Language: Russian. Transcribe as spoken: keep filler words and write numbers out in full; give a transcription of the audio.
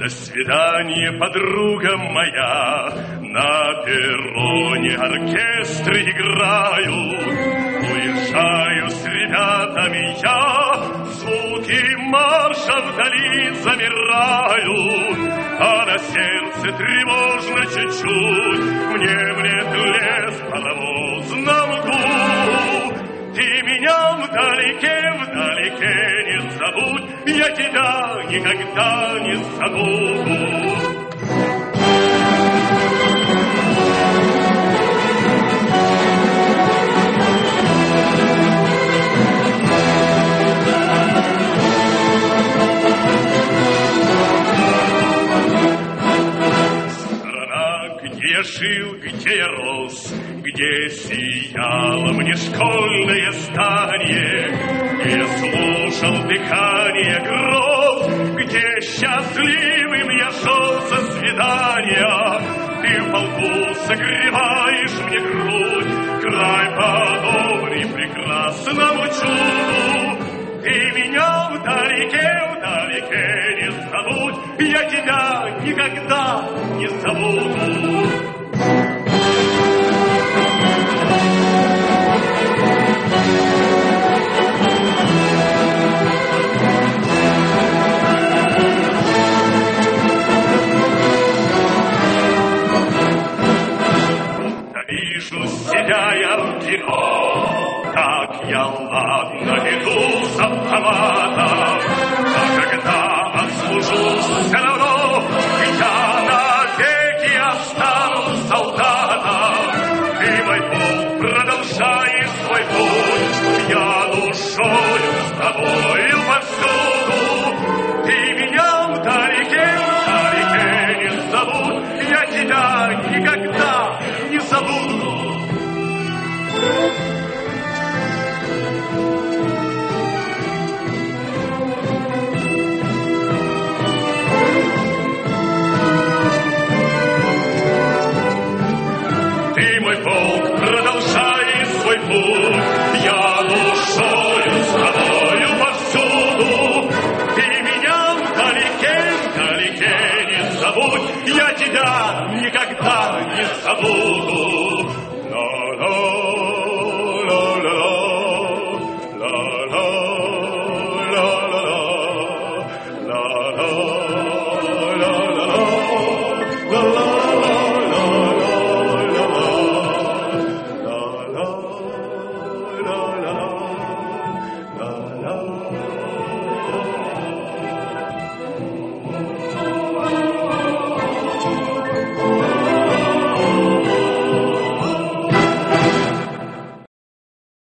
До свидания, подруга моя, на перроне оркестры играют. Уезжаю с ребятами я, звуки марша вдали замирают, а на сердце тревожно чуть-чуть, мнемлет лес в паровозном гулу. Ты меня вдалеке, вдалеке не забудь, я тебя никогда не забуду. Я жил, где я рос, где сияло мне школьное здание, где я слушал дыхание гроз, где счастливым я шел со свидания. Ты в полку согреваешь мне грудь, край подобный прекрасному чуду. Ты меня вдалеке, вдалеке не забудь, я тебя никогда не забуду. Да вижу себя я в кино, как я ладно веду с автоматом, а когда отслужусь, все равно я навеки останусь солдатом. Ты мой путь продолжаешь свой путь, я